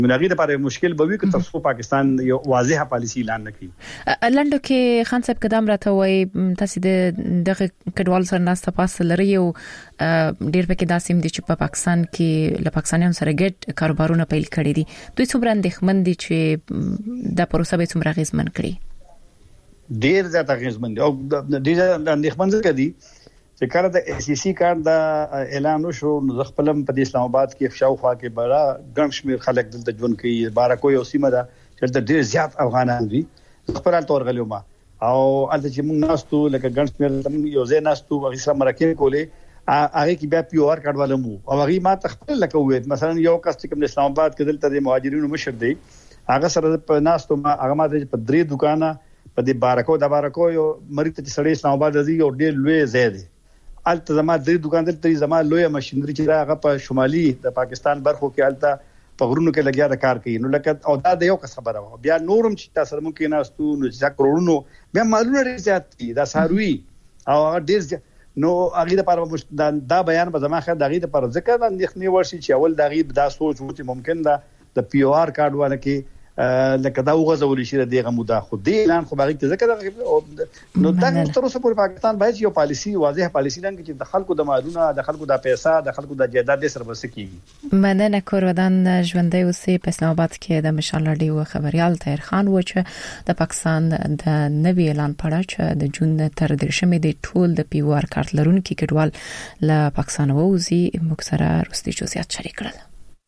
مناغي لپاره مشکل به وي که تاسو پاکستان یو واضحه پالیسی اعلان نکړي. لنډو کې خان صاحب قدم راته وای تاسو دغه کډوال سره ناسته پاس لري او ډیر پکې داسې دي چې په پاکستان کې له پاکستانیانو سره ګډ کاروبارونه پیل کړي دي. دوی څومره اندېښمن دي چې د پروسه به څومره غیزمن کړي؟ ډیر زیات غیزمن دي او ډیر اندېښمن ځکه دي چې کله د SCC کار د اعلان وشو نو خپلم په اسلام آباد کې شاوخوا کې بڑا ګڼ شمیر خلک دلته ژوند کوي. بارکو یو سیمه ده چې د ډیر زیات افغانان دي. خپل تور غلیو ما او الته چې موږ ناستو لکه ګڼ شمیر یو ځای ناستو هغه سره مرکه کولې هغه کې بیا پیور کارت والمو او هغه ما تخپل لکه وې مثلا یو کس چې کوم اسلام آباد کې دلته د مهاجرینو مشر دی هغه سره په ناستو ما هغه ما د په درې دکانه په دې بارکو یو مریض چې سړی اسلام آباد دی او ډیر لوی ځای دی. الته زما د دکان دلته زما لوی ماشينري چې راغه په شمالي د پاکستان برخو کې الته په غرونو کې لګیا د کار کوي. نو لکه او دا د یو کس خبره و بیا نورم چې تاسو ممکن ناستو نو چې کرونو بیا مالونه ډیر زیات دي دا ساروي او ډیر نو هغه لپاره دا بیان به زما خیر دغه لپاره ځکه د اندېښنې ورشي چې اول دغه دا سوچ و چې ممکن دا د PR کارت ونه کې لکه دا وغځول شي دغه موده خو دې اعلان خو باغی ذکر نو دا تر اوسه پورې پاکستان باید یو پالیسی واضح پالیسی لنګ چې د خلکو د مالونه د خلکو د پیسې د خلکو د جایداد سره وسکیږي. مننه کورودان ژوندۍ اوسې په اسلام آباد کې د مشال رادیو خبريال طاهر خان و چې د پاکستان د نوي اعلان پړه چې د جون تر 13 د ټول د PR کارت لرونکو کډوال له پاکستان ووزي مکسره رستي جزئیات شریک کړل.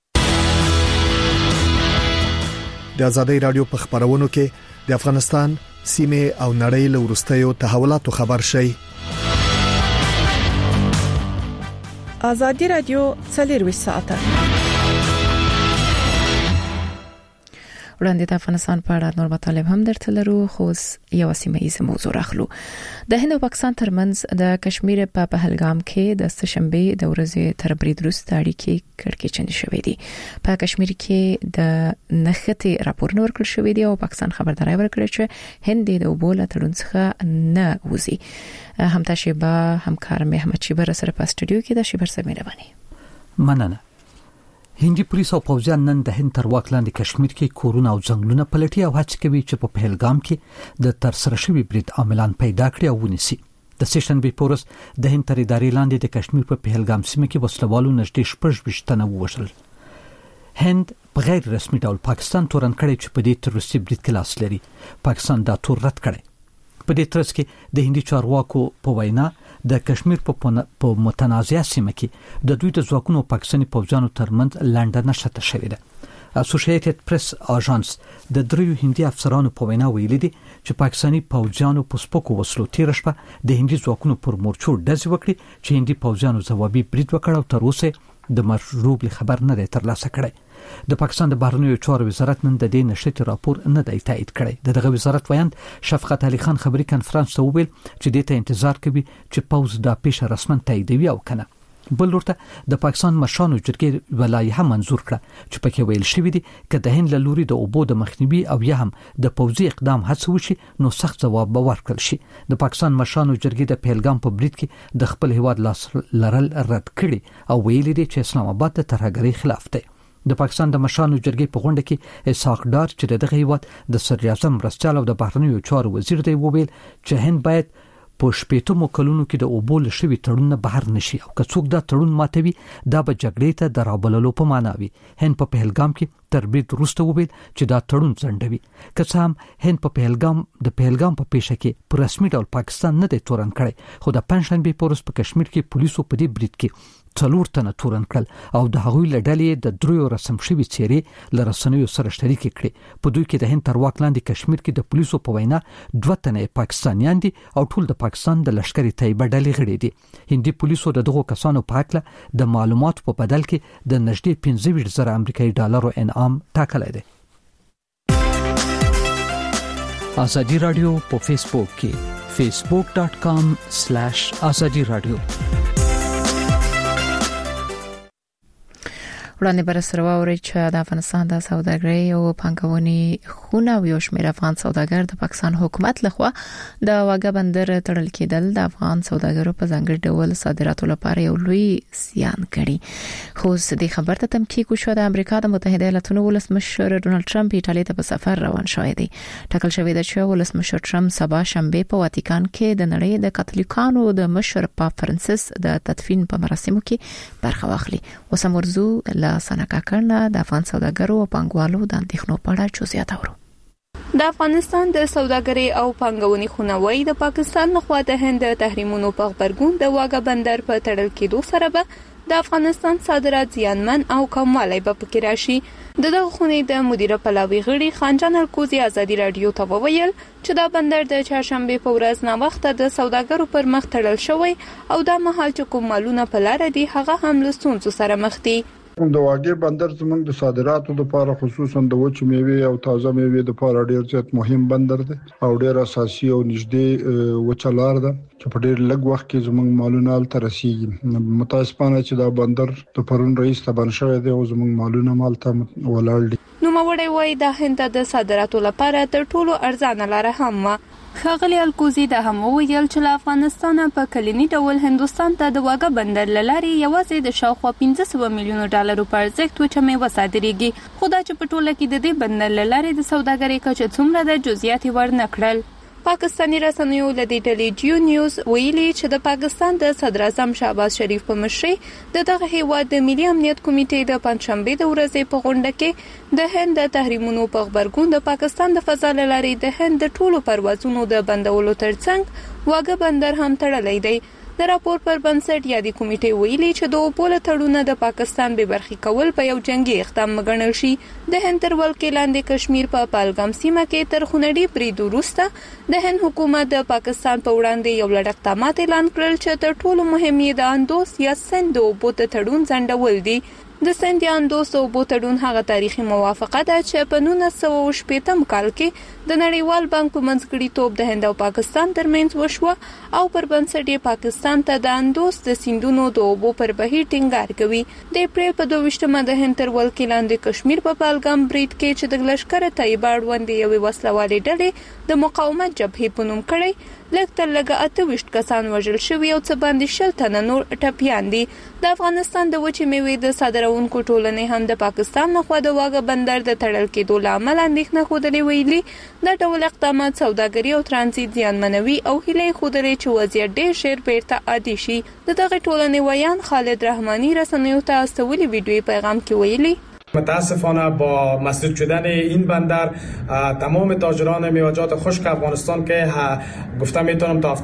د آزادۍ رادیو په خبرونو کې د افغانستان سیمه او نړۍ له ورستیو تحولاتو خبر شي. آزادۍ رادیو 24 ساعته وړاندې د افغانستان په اړه نور مطالب هم درته لرو خو یو سیمه ییزه موضوع راخلو. د هند او پاکستان ترمنځ د کشمیر په پهلګام کې د سهشنبه د ورځې تر برید وروسته اړیکې کړکېچن شوې دي. په کشمیر کې د نښتې راپورونه ورکړل شوې دي او پاکستان خبرداري ورکړه چې هند د اوبول تړون څخه نه وځي. همتا شیبه همکار محمد شیبر سره په سټوډیو کې د شیبر سره مهرباني. مننه. هندي پولیس او پوځیان نن د هند تر واک لاندې کشمیر کې کورونه او ځنګلونه پلټي او هڅه کوي چې په پهلګام کې د تر سره شوی برید عاملان پیدا کړي او ونیسي. د سیشنبه پورس د هند تر ادارې لاندې د کشمیر په پهلګام سیمه کې وسلوالو نږدې 16 تنه ووژل. هند په غیر رسمي ډول پاکستان تورن کړي چې په دې تروریستي برید کې لاس لري. پاکستان دا تور رد کړي. په دې ترڅ کې د هندي چارواکو په وینا د کشمیر په متنازعه سیمه کې د دوی د ځواکونو پاکستاني پوځیانو ترمنځ لنډه نښته شوې ده. اسوسییټډ پریس اژانس د دریو هندي افسرانو په وینا ویلي دي چې پاکستاني پوځیانو په سپکو وسلو تیر شپه د هندي ځواکونو پر مورچو ډزې وکړي چې هندي پوځیانو ځوابي برید وکړ او تر اوسه د مشروب خبر نه دی ترلاسه کړی. د پاکستان د بهرنیو چارو وزارت نن د دې نشریات راپور نه دی تایید کړی. دغه وزارت وایند شفقت علي خان خبري کانفرنس ته وویل چې دې ته انتظار کوي چې پوز دا پیښه رسمن تاییدوي او کنه. بل ورته د پاکستان مشرانو جرګې ولایحه منزور کړه چې پکې ویل شوی دی چې د هند له لوري د اوبو د مخنیوي او یا هم د پوځي اقدام هڅه وشي نو سخت ځواب به ورکړل شي. د پاکستان مشرانو جرګې د پهلګام په برید کې د خپل هیواد لاس لرل رد کړي او ویلي دي چې اسلام آباد د ترهګرۍ خلاف دی. د پاکستان د مشرانو جرګې په غونډه کې اسحاق ډار چې دغه هیواد د صدر اعظم مرستیال او د بهرنیو چارو وزیر دی وویل چې هند باید په شپېتمو کلونو کې د اوبو له شوي تړون بهر نشي او که څوک دا تړون ماتوي دا به جګړې ته د رابللو په معنا وي. هند په پهلګام کې تر برید وروسته وویل چې دا تړون ځنډوي. که څه هم هند په پهلګام په پیښه کې په رسمي ډول پاکستان نه دی تورن کړی خو د پنځشنبه پورس په کشمیر کې پولیسو په دې برید کې 4 تنه تورن کړل او د هغوی له ډلې د دریو رسم شوي څېرې له رسنیو سره شریک کړي. په دوی کې د هند تر واک لاندې کشمیر کې د پولیسو په وینا 2 تنه پاکستانیان دي او ټول د پاکستان د لشکري طیبه ډلې غړي دي. هندي پولیسو د دغو کسانو په اړه د معلوماتو په بدل کې د نږدې 15,000 امریکایي ډالرو انعام ټاکلی دی. آزادي رادیو په فیسبوک کې facebook.com/azadi radio وړاندې بر سره ووري چې د افغانستان د سوداګرۍ او پانګونې خونه او یو شمېر افغان سوداګر د پاکستان حکومت لخوا د واګه بندر تړل کېدل د افغان سوداګرو په ځانګړي ډول صادراتو لپاره یو لوی زیان کړي. خو د خبر ته تمکیک وشو د امریکا د متحده ایالاتونو ولسمشر ډونالد ټرمپ ایټالیا ته په سفر روان شوی دی. ټاکل شوی دی چې ولسمشر ټرمپ سبا شنبه په واتیکان کې د نړۍ د کاتولیکانو د مشر پاپ فرانسیس د تدفین په مراسمو کې برخه واخلي. وسمورزو لا سنکا کړنه د افغان سوداګرو او پانګوالو د اندېښنو په اړه جزئیات اورو. د افغانستان د سوداګرۍ او پانګونې خونوي د پاکستان لخوا د هند تحریمونو په خبرګون د واګه بندر په تړل کېدو سره به د افغانستان صادرات زیانمن او کموالی به پکې راشي. دغه خونې د مدیره پلاوی غړي خانجان الکوزي ازادي رادیو ته وویل چې دا بندر د چهارشنبه په ورځ نا وخت د سوداګرو پر مخ تړل شوی او دا مهال چې کوم مالونه په لار دي هغه هم له ستونزو سره مخ دي. د واګې بندر زموږ د صادراتو لپاره خصوصا د وچ میوې او تازه میوې لپاره ډیر زیات مهم بندر دی او ډیر اساسي او نږدې وچلار ده چې په ډیر لږ وخت کې زموږ مالونه تر رسیدي. متاسفانه چې دا بندر د پرون رئیس ته بن شوی دی او زموږ مالونه مالته ولاړ دي. نو موړی وای د هند د صادراتو لپاره تر ټولو ارزانه لار هم خاغلی الکوزي د هم ویل چې افغانستان په کلینی ډول هندستان ته د واګه بندر لاري یوازې د شاوخوا 1500 میلیون ډالر په ارزښت وچمه وصادرېږي. خو دا چې په ټوله کې د دې بندر لاري د سوداګرۍ کچه څومره د جزئیات ورنکړل. پاکستانی رسنیو له دې ډلې جیو نیوز ویلي چې د پاکستان د صدر اعظم شهباز شریف په مشرۍ دغه هیواد د ملي امنیت کمیټې د پنځشنبه د ورځې په غونډه کې د هند د تحریمونو په خبرګون د پاکستان د فضا لاري د هند د ټولو پروازونو د بندولو ترڅنګ واګه بندر هم تړلی دی. د راپور پر بنسټ یادي کمیټې ویلي چې د اوپول تړونه د پاکستان به برخي کول په یو جنگي اقدام مګڼل شي. د هند تر ولکې لاندې کشمیر په پالګام سیمه کې تر خونړي برید وروسته د هند حکومت د پاکستان په وړاندې یو لړ اقدامات اعلان کړل چې تر ټولو مهم یې د اندوس یا سند د اوبو تړون ځنډول دي. د سند یا اندوس د اوبو تړون هغه تاریخي موافقه ده چې په 1980 کال کې د نړیوال بانک په منځګړیتوب د هند او پاکستان ترمنځ وشوه او پر بنسټ یې پاکستان ته د اندوس د سیندونو د اوبو پر بهیر ټینګار کوي. د اپریل په 22مه د هند تر ولکې لاندې کشمیر په پالګام برید کې چې د لشکره طیبه اړوند یوې وسلوالې ډلې د مقاومت جبهې په نوم کړی لږ تر لږه 28 کسان وژل شوي او څه باندې 60 تنه نور ټپیان دي. د افغانستان د وچې میوې د صادرونکو ټولنې هم د پاکستان لخوا د واګه بندر د تړل کېدو لامل اندېښنه ښودلې ویلي دا ډول اقدامات سوداګري او ترانزیت زیانمنوي او هیله ښودلې چې وضعیت ډېر ژر بیرته عادي شي. دغه ټولنې ویان خالد رحمانی رسنیو ته استولي ویډیویي پیغام کې ویلي متاسفانه با مسدود شدن این بندر تمام تاجران میوه‌جات خشک افغانستان که گفتم میتونم تا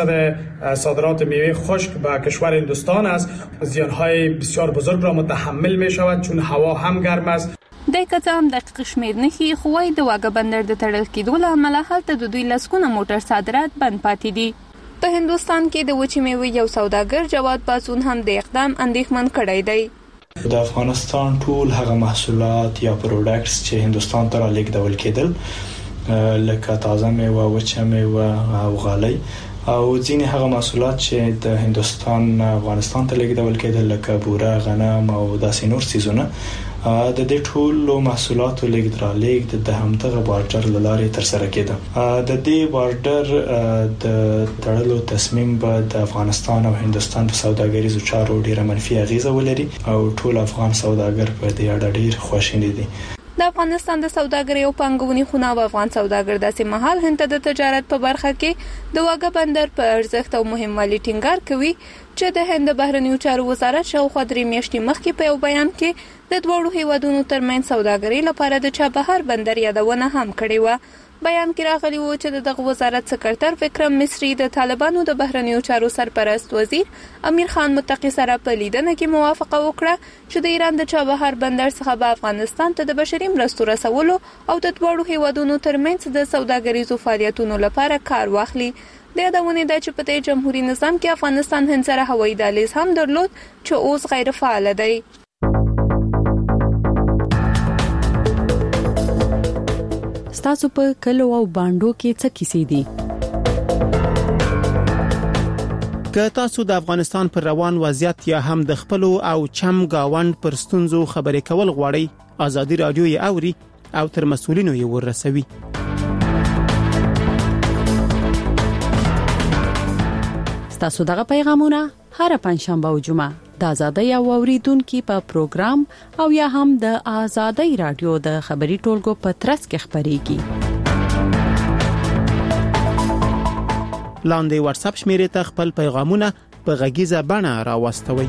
70% صادرات میوه خشک به کشور هندوستان است زیانهای بسیار بزرگ را متحمل میشود چون هوا هم گرم است. د کتام دقیق شمیر نخي خوای د واګه بندر د تړل کېدو لامل هلته د دوی لسکونه موټر صادرات بند پاتې دي. په هندوستان کې د وچې میوې یو سوداګر جواد پاسون هم د اقدام اندېښمن کړی دی. د افغانستان ټول هغه محصولات یا پروډکټس چې هندستان ته رالیږدول کېدل لکه تازه میوه وچه میوه او غالۍ او ځینې هغه محصولات چې د هندستان افغانستان ته لیږدول کېدل لکه بوره غنم او داسې نور څیزونه د دې ټولو محصولاتو لیږد د همدغه بارډر لارې تر سره کېده. د دې بارډر د تړلو تصمیم به د افغانستان او هندستان په سوداګریزو چارو ډیره منفي اغیزه ولري او ټول افغان سوداګر په دې اړه ډیر خوشاله دي. د افغانستان د سوداګرۍ او پانګونې خونه او افغان سوداګر داسې مهال هند د تجارت په برخه کې د واګه بندر په ارزښت او مهموالي ټینګار کوي چې د هند بهرنیو چارو وزارت شاوخوا 3 میاشتې مخکې په یو بیان کې د دوړو هیوادونو ترمنځ سوداګرۍ لپاره د چابهار بندر یادونه هم کړې و. بیان کې راغلی و چې دغه وزارت سکرټر وکرم مصری د طالبانو د بهرنیو چارو سرپرست وزیر امیر خان متقی سره په لیدنه کې موافقه وکړه چې د ایران د چابهار بندر څخه به افغانستان ته د بشري مرستو رسولو او د دوړو هیوادونو ترمنځ د سوداګریزو فعالیتونو لپاره کار واخلي. د یادونه ده چې په جمهوریت نظام کې افغانستان هند سره هوایي دهلیز هم درلود چې اوس غیر فعال دی. ستاسو په کلو او باندو کې څه کیسې دي؟ که تاسو د افغانستان پر روان وضعیت یا هم د خپل او چم گاوند پر ستونزو خبرې کول غواړئ، ازادي رادیو یې اوري او تر مسؤلینو یې ورسوي. تاسو دغه پیغامونه هر پنځشنبه او جمعه د آزادۍ او اوریدونکو په پروګرام او یا هم د آزادۍ رادیو د خبري ټولګو په ترڅ کې خبريږي. لاندې واتس اپ شمیرې ته خپل پیغامونه په غږیزه بڼه راوستوئ.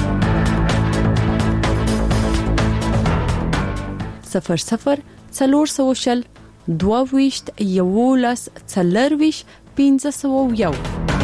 00 400 22 11 40 501.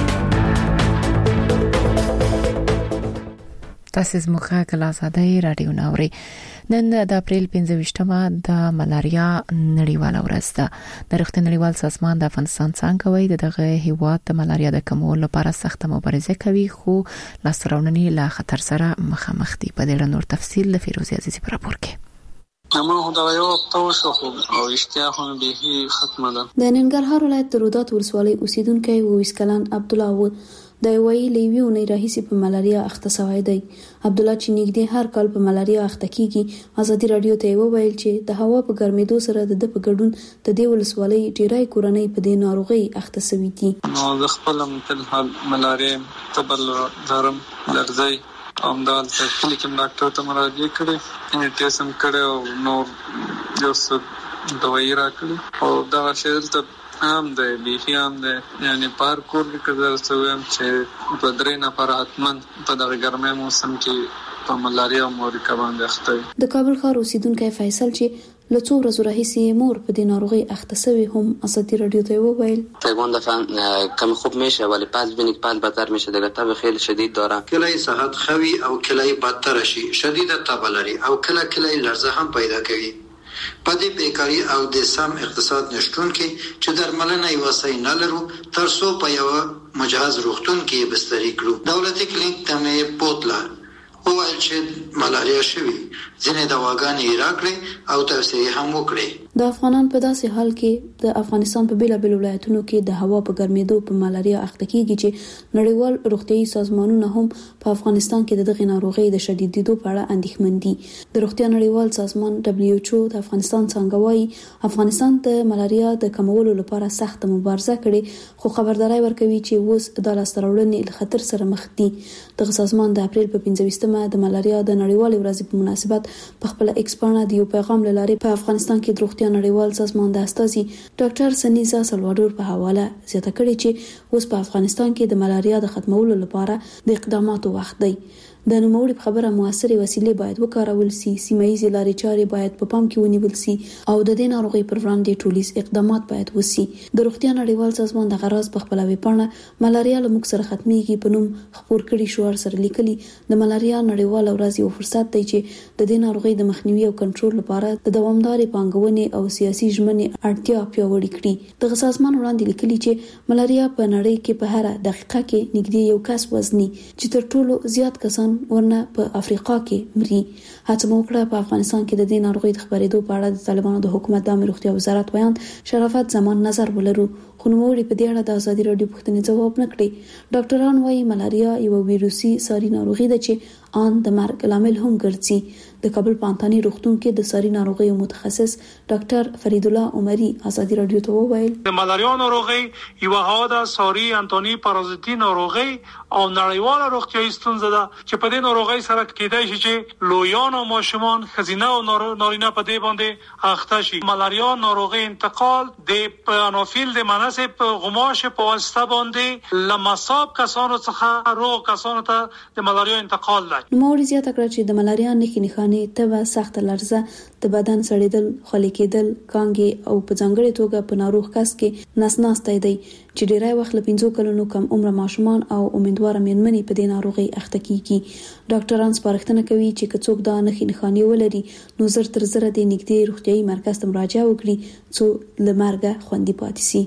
تاسو زموږه کله آزادۍ رادیو ناوري. نن د اپریل 15مه د ملاریا نړیواله ورځ ده. د روغتیا نړیوال سازمان د افغانستان څنګه وایي دغه هیواد د ملاریا د کمولو لپاره سخت مبارزه کوي، خو لاسته لا خطر سره مخامخ دي. په دې نور تفصیل د فیروزي عزیزی پر راپور کې. اما دا یو توسو او اشتیاقونه به ختمه ده. د ننګرهار ولایت د رودات ولسوالۍ اوسیدونکو ویسکلان عبد الله د وی لیویو نه راهیسي په ملاریا اخته شوی دی. عبد الله چې نږدې هر کال په ملاریا اخته کیږي، ازادي رادیو ته وویل چې د هوا په ګرمېدو سره د په ګډون د دې ولسوالۍ ډیرای کورنۍ په دې ناروغي اخته شوي دي. نو د خپل متل ملاریا تبل درم لرزي امدال ته کلیکم ډاکټر ته مراجعه کړې، ان ټیسټ کړو نو یو څه دوايي راکړي او دا شیل ته هم د بیخیام د یعنی پارکور کې کړل سویم چې په درې نفر حتمن په دغه ګرمه موسم کې په ملاریا مورکه باندې اخته. د کابل ښار اوسیدونکو فیصل چې لڅو ورځې راهیسي مور په دې ناروغي اخته شوی هم ازادي رادیو ته وویل پیغام دفعه کم خوب میشه ولی پس ببینید بعد بدتر میشه. دیگه تب خیلی شدید داره، کلای صحت خوي او کلای بدتر شي، شدید تب لري او کلای لرزه هم پیدا کوي. په دې بیکاری او د سم اقتصاد نشټون کې چې درملنه یې وسای نه لرو تر څو په یو مجهز روغتون کې بستری کړو. دولتي کلینیک ته مې بوتله او چې ملاریا شوی ځینې دواګانې راکړې او توصیه هم وکړې. د افغانان په داسې حال کې د افغانستان په بیلابل ولایتونو کې د هوا په ګرمېدو په ملاریا اخته کیږي چې نړیوال روغتيایي سازمانونه هم په افغانستان کې دغه ناروغي د شدیدېدو په اړه اندېښمن دي. د روغتیا نړیوال سازمان WHO د افغانستان څنګه وايي افغانستان د ملاریا د کمولو لپاره سخت مبارزه کړې، خو خبرداري ورکوي چې اوس د لاستهراوړنې له خطر سره مخ دي. دغه سازمان د اپریل په 15مه د ملاریا د نړیوال ورځ په مناسبت په خپل ایکسپانه د یو پیغام لاره په افغانستان کې د روغتیا نړیوال سازمان د استاذي ډاکټر سنیزا سلوادور په حواله زیاته کړې چې اوس په افغانستان کې د ملاریا د ختمولو لپاره د اقداماتو وخت دی. د نوموړي په خبره موثرې وسیلې باید وکارول سي، سیمایي لارې چارې باید په پام کې ونیول سي او د دې ناروغي پر وړاندې ټولیز اقدامات باید وسي. د روغتیا نړیوال سازمان د غراض په خپل ویبپاڼه ملاریا له موږ سره ختميږي په نوم خبر کړي شوار سره لیکلي د ملاریا نړیوال ورځ یو فرصت دی چې د دې ناروغي د مخنیوي او کنټرول لپاره د دوامدارې پانګونې او سیاسي ژمنې اړتیا پیاوړې کړي. دغه سازمان وړاندې لیکلي چې ملاریا په نړۍ کې په هر دقیقه کې نږدې یو کس وزني چې تر ټولو زیات کسان ورنه په افریقا کې مري. هڅه وکړه په افغانستان کې د دې ناروغي د خبرېدو په اړه د طالبانو د حکومت د روغتیا وزارت بیان شرافت زمان نظر ولرو، خو نوموړي په دې اړه د ازادي رادیو پوښتنې ځواب نه کړی. ډاکټران وايي ملاریا یو ویروسي ساري ناروغي ده چې ان د مرګ لامل هم ګرځي. د کابل پانتانی روغتون کې د ساري ناروغیو متخصص ډاکټر فرید الله عمری ازادي رادیو ته وویل د ملاریا ناروغي یو هغه ساري انټونی پارازیتي ناروغي او نړیواله روغتیایي ستونزه ده چې په دې ناروغي سره کېدای شي چې لویان او ماشومان خزینه او نارینه په دې باندې اخته شي. ملاریا ناروغي انتقال د انوفیل د مناسب غماش په واسطه باندې لمصاب کسانو څخه روغ کسانو ته د ملاریا انتقال دی. نوموړي زیاته کړه چې د ملاریا نښې تبه، سخت لرزه، د بدن سړېدل، خولې کېدل، کانګې او په ځانګړې توګه په ناروغ کس کې نسناستۍ دی چې ډیری وخت له 5 کلونو کم عمر ماشومان او امیدوار میرمنې په دې ناروغي اخته کیږي. ډاکټران سپارښتنه کوي چې کڅوک دا نښې ولري نو زر تر زر د نږدې روغتيایي مرکز ته مراجعه وکړي څو له مرګه خوندي پاتې شي.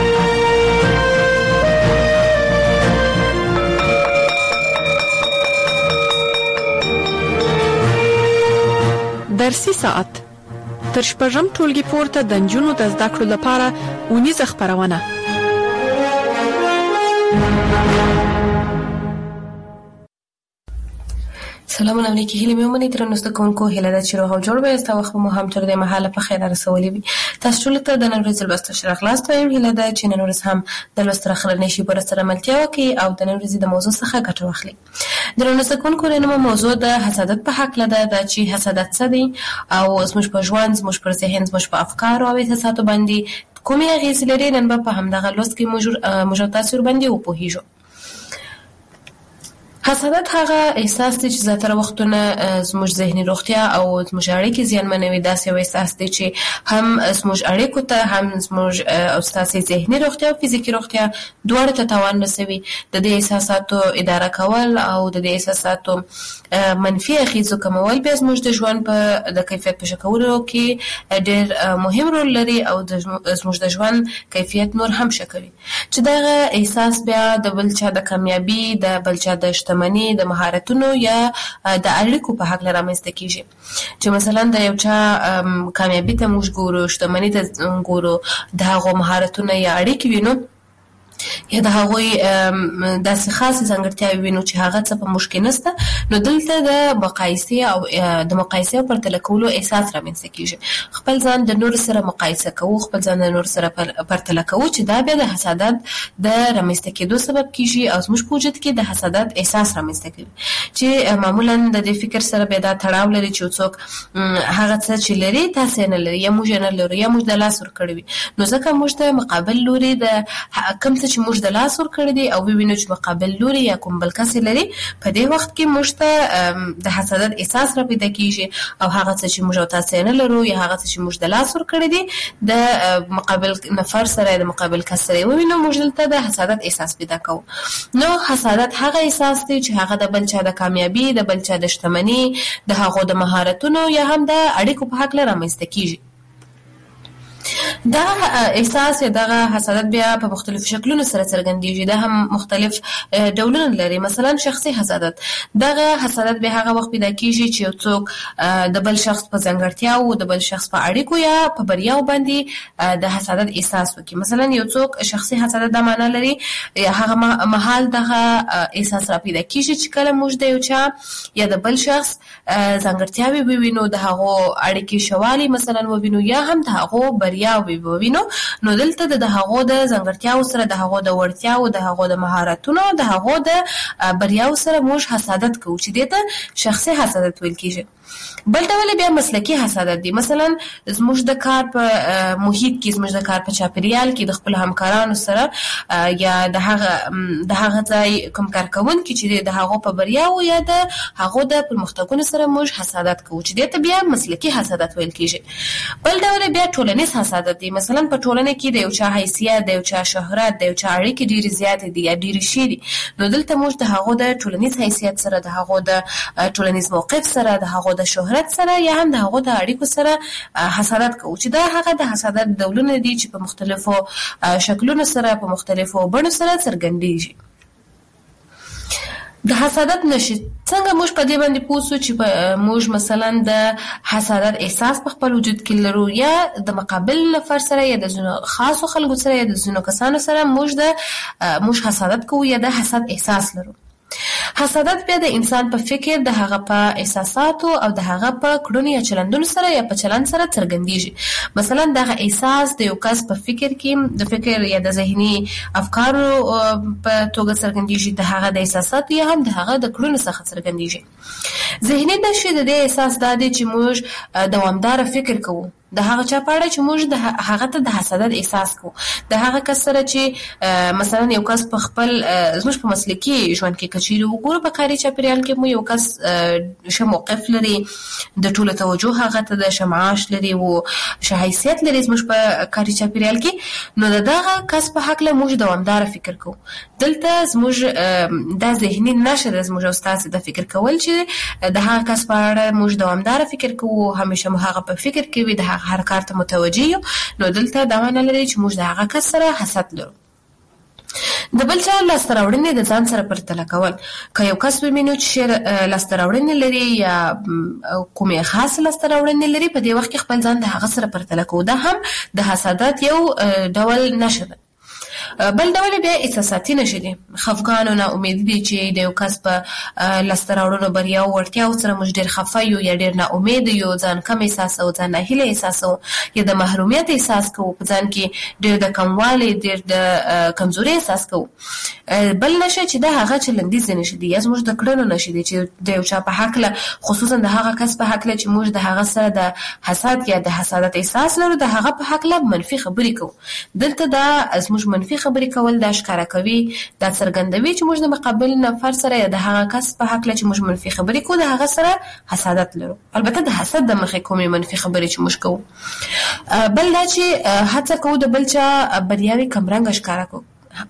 درسي ساعت تر شپږم ټولګي پورته د نجونو د زده کړو لپاره 19 خبرونه سلامونه علیکم هیله مې ومني تر نوسته کوونکو هیله ده چې روغ او جوړ به تاسو وخت مو هم تر دې مهاله په خیر رسولي وي. تاسو ټول ته د نن ورځې لوست شرح خلاص ته هیله ده چې نن ورځ هم د لوست راخلنې شي پر سره ملتیا وکي او د نن ورځې د موضوع څخه ګټه واخلي. د نن ورځې کوونکو نن موضوع د حسادت په حق لده چې حسادت څه دی او زموږ په ژوند زموږ پر ذهن زموږ په افکار او احساساتو باندې کومې اغیزې لري. نن په همدغه لوست کې موږ تاسو باندې وپوهیږو. حسادت هغه احساس دی چې زیاتره وختونه زموږ ذهني روغتیا او زموږ اړیکې زیانمنوي. داسې یو احساس دی چې هم زموږ اړیکو ته هم زموږ او ستاسې ذهني روغتیا او فزیکي روغتیا دواړو ته تاوان رسوي. د دې احساساتو اداره کول او د دې احساساتو منفي اغیزو کمول بیا زموږ د ژوند په د کیفیت په ښه کولو کې ډېر مهم رول لري او زموږ د ژوند کیفیت نور هم ښه کوي. چې دغه احساس بیا د بل چا د کامیابي د بل چا د شتمنۍ د مهارتونو یا د اړیکو په حق رامنځته کیږي. چې مثلا د یو چا کامیابي ته موږ ګورو، شتمنۍ ته ګورو، د هغو مهارتونه یا اړیکې وینو یا د هغوی داسې خاصې ځانګړتیاوې وینو چې هغه څه په موږ کې نشته، نو دلته د مقایسې او پرتله کولو احساس رامنځته کیږي. خپل ځان د نورو سره مقایسه کوو، خپل ځان د نورو سره پرتله کوو چې دا بیا د حسادت د رامنځته کېدو سبب کیږي او زموږ په وجود کې د حسادت احساس رامنځته کوي. چې معمولا د دې فکر سره بیا دا تړاو لري چې څوک هغه څه چې لري تاسو نه لري یا موږ نه لرو یا موږ د لاس ورکړی وي، نو ځکه موږ ته مقابل لوري د کوم څه چې موږ د لاس ورکړی دی او وینو چې مقابل لوري یا کوم بل کس لري، په دې وخت کې موږ ته د حسادت احساس را پیدا کیږي او هغه څه چې موږ او تاسو نه لرو یا هغه څه چې موږ د لاس ورکړی دی د مقابل نفر سره د مقابل کس سره وینو، موږ دلته د حسادت احساس پیدا کوو. نو حسادت هغه احساس دی چې هغه د بل چا د کامیابی، د بل چا د شتمنۍ، د هغو د مهارتونو یا هم د اړیکو په حق رامنځته کیږي. دا احساس یا دغه حسادت بیا په مختلفو شکلونو سره څرګندېږي. دا هم مختلف ډولونه لري. مثلا شخصي حسادت، دغه حسادت به هغه وخت پیدا کیږي چې یو څوک د بل شخص په ځانګړتیاو، د بل شخص په اړیکو یا په بریاو باندې د حسادت احساس وکړي. مثلا یو څوک شخصي حسادت د معنا لري هغه مهال دغه احساس را پیدا کیږي چې کله موږ د یو چا یا د بل شخص ځانګړتیاوې ووینو، د هغو اړیکې شوالي مثلا ووینو یا هم د هغو بریاوې ووینو، نو دلته د هغو د ځانګړتیاو سره، د هغو د وړتیاو، د هغو د مهارتونو، د هغو د بریاو سره موږ حسادت کوو چې دې ته شخصي حسادت ویل کیږي. بل ډول بیا مسلکي حسادت دی. مثلا زموږ د کار په محیط کې، زموږ د کار په چاپیریال کې د خپل همکارانو سره یا د هغه ځای کوم کارکوونکي چې د هغو په بریاو یا د هغو د پرمختګونو سره موږ حسادت کوو چې دې ته بیا مسلکي حسادت ویل کیږي. بل ډول بیا ټولنیز حسادت دی. مثلا په ټولنه کې د یو چا حیثیت، د یو چا شهرت، د یو چا اړیکې ډېرې زیاتې دي یا ډېرې ښې دي، نو دلته موږ د هغو د ټولنیز حیثیت سره، د هغو د ټولنیز موقف سره، د هغو د شهرت سره یا هم د هغو د اړیکو سره حسادت کوو چې دا هغه د حسادت ډولونه دي چې په مختلفو شکلونو سره، په مختلفو بڼو سره څرګندېږي. د حسادت نشي څنګه موږ په دې باندې پوه شو چې موږ مثلا د حسادت احساس په خپل وجود کې لرو یا د مقابل نفر سره یا د ځینو خاصو خلکو سره یا د ځینو کسانو سره موږ حسادت کوو یا د حسد احساس لرو. حسادت بیا د انسان په فکر، د هغه په احساساتو او د هغه په کړنو یا چلندونو سره یا په چلند سره څرګندېږي. مثلا دغه احساس د یو کس په فکر کې د فکر یا د ذهني افکارو په توګه څرګندېږي، د هغه د احساساتو یا هم د هغه د کړنو څخه څرګندېږي. ذهني نشي د دې احساس دا دی چې موږ دوامدار فکر کوو د هغه چا په اړه چې موږ د هغه ته د حسادت احساس کوو، د هغه کس سره چې مثلا یو کس په خپل زموږ په مسلکي ژوند کې کچېرې وګورو، په کاري چاپیریال کې مو یو کس ښه موقف لري، د ټولو توجه هغه ته د ښه معاش لري او ښه حیثیت لري زموږ په کاري چاپیریال کې، نو د دغه کس په هکله موږ دوامداره فکر کوو. دلته زموږ دا ذهني نشه ده زموږ او ستاسې د فکر کول چې د هغه کس په اړه موږ دوامداره فکر کوو، همیشه مو هغه په فکر کې وي، د هغه هر کار ته متوجه یو، نو دلته دا معنی لري چې موږ د هغه کس سره حسد لرو. د بل چا لاسته راوړنې د ځان سره پرتله کول، که یو کس ومینو چې لاسته راوړنې لري یا کومې خاص لاسته راوړنې لري، په دې وخت کې خپل ځان د هغه سره پرتله کوو. دا هم د حسادت یو ډول نشه ده. بل ډول بیا احساساتي نشي دي خفګان او امید دي چې د یو کس په لستراوړو بریا او ورتیا سره موږ ډیر خفه یو یا ډیر نه امید یو ځان کم احساس او ځان هیله احساس او یا د محرومیت احساس کوو په ځان کې ډیر د کموالي ډیر د کمزوري احساس کوو بل نشه چې د هغه چلندیز نشي دي یا موږ د کړنو نشي دي چې د یو چا په حق له خصوصا د هغه کس په حق له چې موږ د هغه سره د حسد یا د حسادت احساس لرو د هغه په حق له منفي خبرې کوو دلته دا از موږ منفي خبرې کول دا ښکارا کوي دا څرګندوي چې موږ د مقابل نفر سره یا د هغه کس په حق له چې موږ منفي خبرې کوو د هغه سره حسادت لرو البته د حسد د مخې کومې منفي خبرې چې موږ کوو بل دا چې هڅه کوو د بل چا بریاوي کمرنګ ښکارا کوو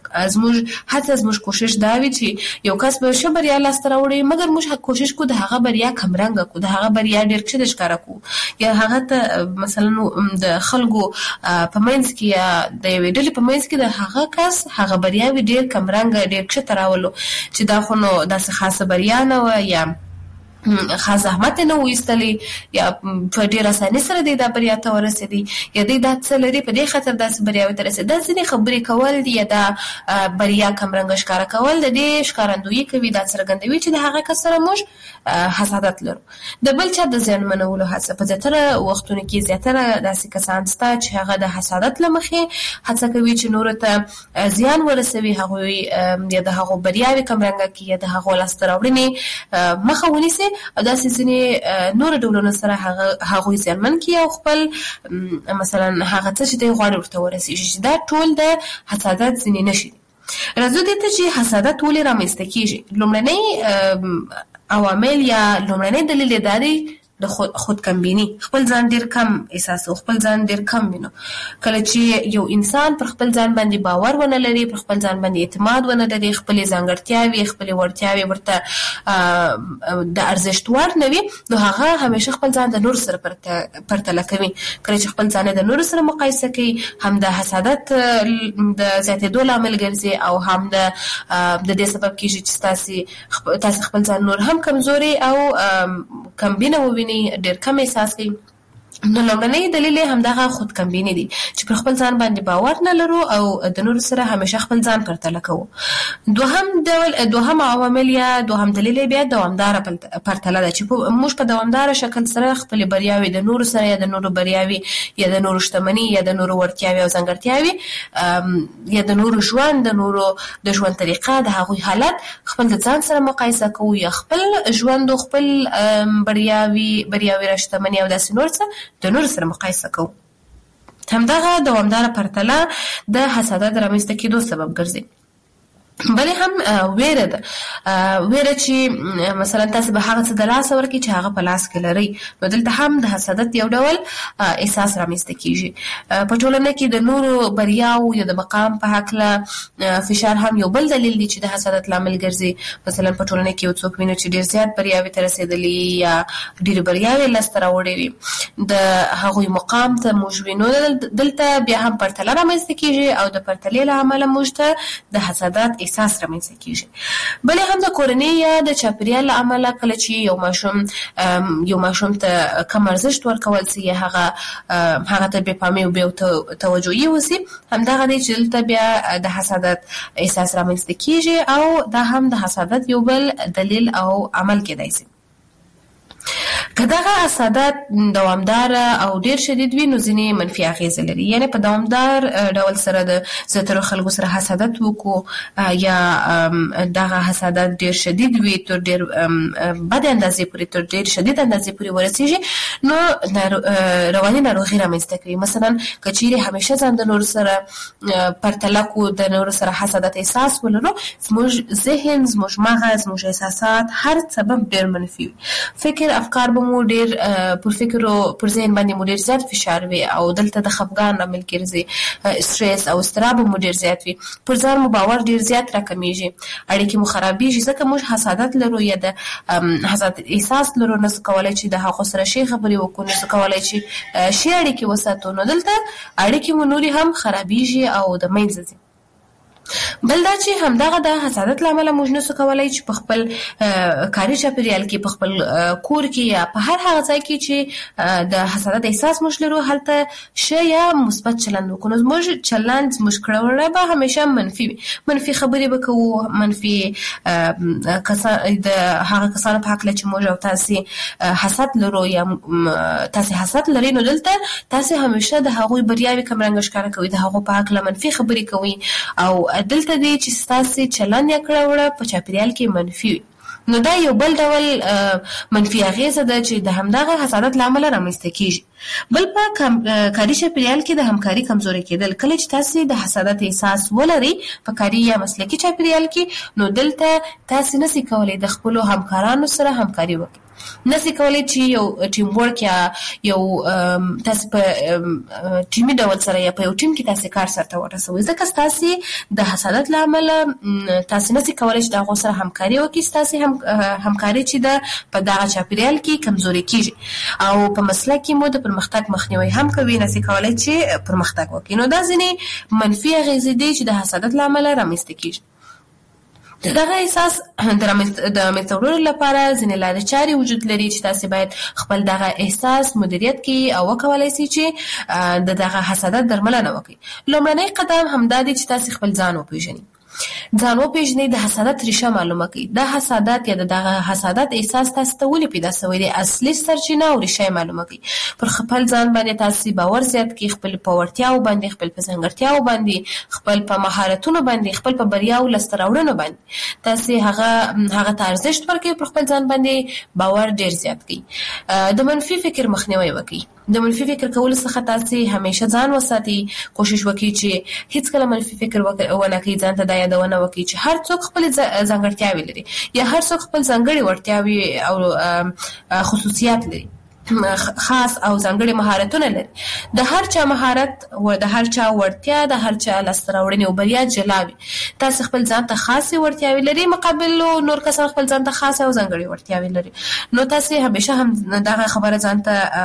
زموږ کوشش دا وي چې یو کس به ښه بریا لاسته راوړي مګر موږ کوشش کوو د هغه بریا کمرنګه کوو د هغه بریا ډېر ښه ښکاره کوو یا هغه ته مثلا د خلکو په منځ کې یا د یوې ډلې په منځ کې د هغه کس هغه بریا ډېر کمرنګه ډېر ښه تراولو چې دا خو نو داسې خاصه بریا نه وه یا خاص زحمت نه وېستلی یا په ډېر اسانۍ سره د بریا ته ورسېدي یا د دا څه لري په دې خاطر داسې بریاوې ته رسېدي دا ځینې خبرې کول دي یا دا بریا کمرنګه ښکاره کول د دې ښکارندویي کوي دا څرګندوي چې د هغه کس سره موږ حسادت لرو د بل چا د زیانمنولو هڅه په زیاتره وختونو کې زیاتره داسې کسان شته چې هغه د حسادت له مخې هڅه کوي چې نورو ته زیان ورسوي هغوی یا د هغو بریاوې کمرنګه کړي یا د هغو لاسته راوړنې مخه ونیسي او داسې ځینې نور ډولونه سره هغوی زیانمن کړي او خپل مثلا هغه څه چې دی غواړي ورته ورسېږي چې دا ټول د حسادت ځینې نښې دي. راځو دې ته چې حسادت ولې رامنځته کېږي. لومړنی عوامل یا لومړنی دلیل یې دا دی د خود کمبینی، خپل ځان ډیر کم احساسو، خپل ځان ډیر کم وینو. کله چې یو انسان پر خپل ځان باندې باور ونه لري، پر خپل ځان باندې اعتماد ونه لري، خپل ځانګړتیاوي، خپل وړتیاوي ورته د ارزښت وړ نه وي، نو هغه همیشه خپل ځان د نور سره پرتله کوي. کله چې خپل ځان د نور سره مقایسه کوي، هم د حسادت د زیاتېدو لامل ګرځي او هم د دې سبب کېږي چې تاسو خپل ځان نور هم کمزوري او کمبینه ووینئ، ډېر کم احساس کوي. نو لومړنی دلیل هم دغه خود کمبینی دي چې پر خپل ځان باندې باور نه لرو او د نور سره همیشه خپل ځان پرتله کوو. دوهم عوامل یا دوهم دلیل بیا دوامدار پرتله ده چې موږ په دوامدار شکل سره خپل بریاوي د نور سره یا د نور بریاوي یا د نور شتمنۍ یا د نور ورتیاوي او ځانګړتیاوي یا د نور ژوند، د نور د ژوند طریقه، د هغوی حالت خپل د ځان سره مقایسه کوو یا خپل ژوند او خپل بریاوي را شتمنۍ او داسې نور څه د نور سره مقایسه کوو. همدغه دوامداره پرتله د حسادت رامنځته کېدو سبب ګرځي. بلې هم ویره ده، ویره چې مثلا تاسو به هغه څه د لاسه ورکړئ چې هغه په لاس کې لرئ، نو دلته هم د حسادت یو ډول احساس رامنځته کېږي. په ټولنه کې د نورو بریاو یا د مقام په هکله فشار هم یو بل دلیل دی چې د حسادت لامل ګرځي. مثلا په ټولنه کې یو څوک ویني چې ډېر زیات بریاوې ته رسېدلي یا ډېرې بریاوې لاسته راوړې وي، د هغوی مقام ته موږ وینو، دلته بیا هم پرتله رامنځته کېږي او د پرتلې له امله موږ ته د حسادت احساس رامنځته کېږي. بلې هم د کورنۍ یا د چاپېریال له امله کله چې یو ماشوم ته کم ارزښت ورکول سي یا هغه ته بې پامي او بې توجهي وسي، همدغه دی چې دلته بیا د حسادت احساس رامنځته کېږي او دا هم د حسادت یو بل دلیل او عمل کېدای سي. که دغه حسادت دوامدار او ډیر شدید وي، نو ځینې منفي اغیزې لري. یعنی په دوامدار ډول سره د زیاترو خلکو سره حسادت وکړو یا دغه حسادت ډیر شدید وي، تر ډیر بد اندازې پورې، تر ډیر شدید اندازې پورې ورسیږي، نو رواني ناروغي رامنځته کوي. مثلا که چیرې همیشه ځان د نور سره پرتله کو، د نور سره حسادت احساس ولرو، زموږ ذهن، زموږ مغز، زموږ احساسات هر سبب ډیر منفي وي. فکر افکار به مو ډیر پر فکر او پر ذهن باندې مو ډیر زیات فشار وي او دلته د خفګان لامل ګرځي، استرس او اضطراب مو ډیر زیات وي، پر ځان مو باور ډیر زیات راکمیږي، اړیکې مو خرابېږي. ځکه موږ حسادت لرو یا د حسادت احساس لرو، نو څه کولی چې د هغو سره ښې خبرې وکړو، نو څه کولی چې ښې اړیکې وساتو، نو دلته اړیکې مو نورې هم خرابېږي او د منځه ځي. بل دا چې همدغه د حسادت لامل موږ نسو کولای چې په خپل کاري چاپیریال کې په خپل کور کې یا په هر هغه ځای کې چې د حسادت احساس موږ لرو هلته شی یا مثبت چلند وکړو. موږ چلند موږ کړو به همیشه منفي خبرې وکړو، منفي د هغه کسانو په حق چې موږ او تاسو حسد لرو یا تاسو حسد لري نو دلته تاسو همیشه د هغوی بریاوي کمرنګ ښکاره کوي، د هغو په حق منفي خبرې کوي او دلته دي چې تاسو چلند یې کړو په چاپیریال کې منفي وي. نو دا یو بل ډول منفي اغیزه ده چې د همدغه حسادت لامل رامنځته کیږي. بل په کاري چاپیریال کې د همکاري کمزوري کېدل، کله چې تاسو د حسادت احساس ولري په کاري یا مسلکي چاپیریال کې نو دلته تاسو نشئ کولای د خپل همکارانو سره همکاري وکړئ، نشئ کولای چې یو ټیم ورک یا یو تاسو په ټیمي ډول سره یا په یو ټیم کې تاسو کار سره ورسوي، ځکه تاسو د حسادت لامل تاسو نشئ کولای چې د هغو سره همکاري وکړئ، تاسو همکاري چې ده په دغه چاپیریال کې کمزوري کیږي او په مسلک کې مو د پرمختګ مخنیوي هم کوي، نشئ کولای چې پرمختګ وکړئ. نو دا ځینې منفي اغیزې دي چې د حسادت لامل رامنځته کیږي. دغه احساس د منځته وړلو لپاره ځینې لارې چارې وجود لري چې تاسو باید خپل دغه احساس مدیریت کړئ او وکولای شئ چې دغه حسادت درملنه وکړئ. لومړنی قدم همدا دی چې تاسو خپل ځان وپېژنئ. ځان وپېژنئ، د حسادت ریښه معلومه کړئ. د حسادت یا دغه حسادت احساس تاسو ته ولې پیدا شوی دی، اصلي سرچینه او ریښه معلومه کړئ. پر خپل ځان باندې تاسو باور زیات کړئ، خپل په وړتیاو باندې، خپل په ځانګړتیاو باندې، خپل په مهارتونو باندې، خپل په بریاو لاسته راوړنو باندې تاسو هغه ته ارزښت ورکړئ. پر خپل ځان باندې باور ډیر زیات کړئ. د منفي فکر مخنیوي وکړئ. د منفي فکر کول څخه تاسو همیشه ځان وساتئ. کوشش وکړئ چې هیڅ کله منفي فکر ونه کړئ، ځان ته دا یادونه وکړئ چې هر څوک خپل ځانګړتیاوې لري یا هر څوک خپل ځانګړي وړتیاوې او خصوصیات لري، خاص او ځانګړي مهارتونه لري. د هر چا مهارت او د هر چا وړتیا، د هر چا لاسته راوړنې او بریا جلا وي. تاسو خپل ځان ته خاصې وړتیاوې لري، مقابل نور کسان خپل ځان ته خاصه او ځانګړي وړتیاوې لري. نو تاسو همیشه هم دغه خبره ځان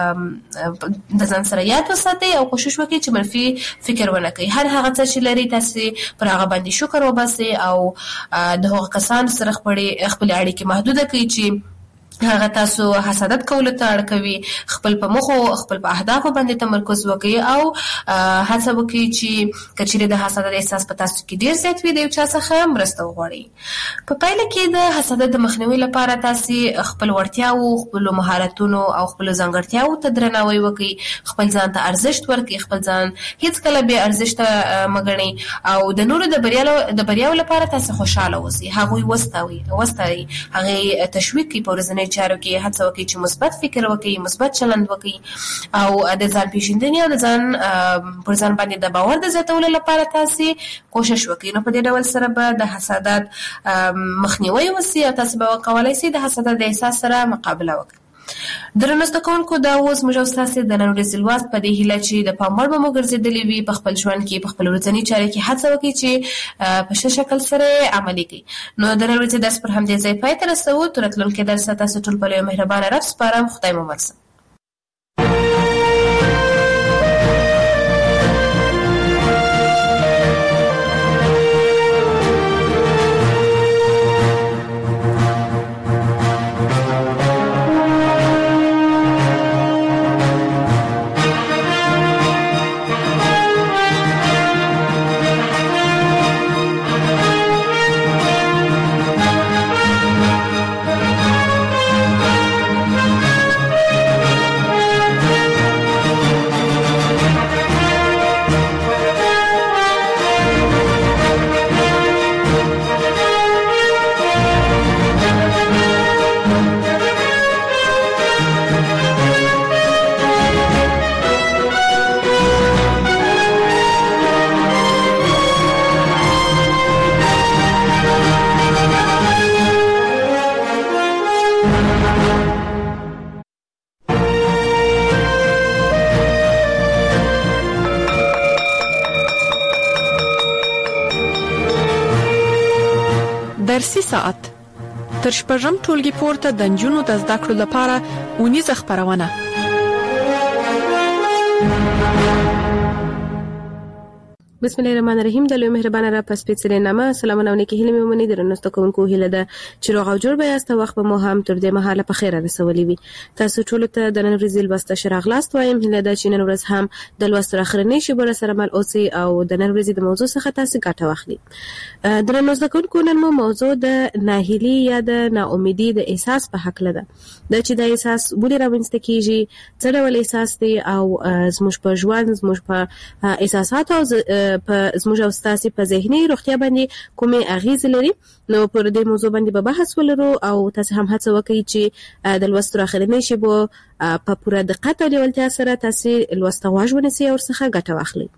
ته د ځان سره یاد وساتئ او کوشش وکړئ چې منفي فکر ونه کړئ. هر هغه څه چې لري تاسو پر هغه باندې شکر وباسئ او د هغو کسانو سره خپل اړیکې محدوده کړئ چې هغه تاسو حسادت کولو ته اړ کوي. خپل په مخو، خپل په اهدافو باندې تمرکز وکړئ او هڅه وکړئ چې کچېرې د حسادت احساس په تاسو کې ډیر زیات وي، د یو چا څخه مرسته وغواړئ. په پایله کې د حسادت د مخنیوي لپاره تاسو خپل وړتیاو، خپل مهارتونو او خپل ځانګړتیاو ته درناوی وکړئ. خپل ځان ته ارزښت ورکړئ، خپل ځان هیڅ کله بې ارزښته مه ګڼئ او د نورو د بریاو لپاره تاسو خوشاله اوسئ. هغوی وستایئ، هغې تشویق کړئ. په ورځني چارو کې هڅه وکړئ چې مثبت فکر وکړئ، مثبت چلند وکړئ او د ځان پیژندنې او د ځان پر ځان باندې د باور د زیاتولو لپاره تاسو کوشش وکړئ. نو په دې ډول سره به د حسادت مخنیوي وشي او تاسو به وکولای شئ د حسادت د احساس سره مقابله وکړئ. درنو زده کوونکو، دا اوس موږ ستاسو د نن ورځې لوست په دې هیله چې د پام وړ به مو ګرځېدلې وي په خپل ژوند کې، په خپل ورځني چارو کې هڅه وکړئ چې په ښه شکل سره عملي کړئ. نو د نن ورځې درس پر همدې ځای پای ته رسوو. تر راتلونکي درس تاسو ټول په لوی مهربانه رب سپارم. خدای مو مل شه. درسي ساعت تر شپږم ټولګي پورته د نجونو د زده کړو لپاره اونیزه خبرونه. بسم الله الرحمن الرحیم. د لوی مهربانه را پس پیڅلې نامه سلامونه ونکي هیله مې مونږ درنوستو کوونکو هیله ده چې روغ او جوړ به یاست. وخت به مو هم تر دې مهاله په خیر رسولي وي. تاسو ټول ته د نن ورځې لوسته شراغلاست وایم. هیله ده چې نن ورځ هم د لوست اخرنی شی بر سره مل اوسي او د نن ورځې د موضوع څخه تاسو ګټه واخلي. د نن ورځ کوونکو نن مو موضوع د ناهیلي یا د ناامیدي د احساس په حق لده. د چې د احساس ولې راوځي کیږي، څه ډول احساس دی او زموږ په ژوند زموږ په احساسات او په زموږ او ستاسو په ذهني روغتیا باندې کومه اغیز لري. نو پر دې موضوع باندې به بحث ولرو او تاسو هم هڅه وکړئ چې د لوست اخرنی شی بو په پوره دقت او لیوالتیا سره تاسو لوست غواړئ ونسي او څخه ګټه واخلئ.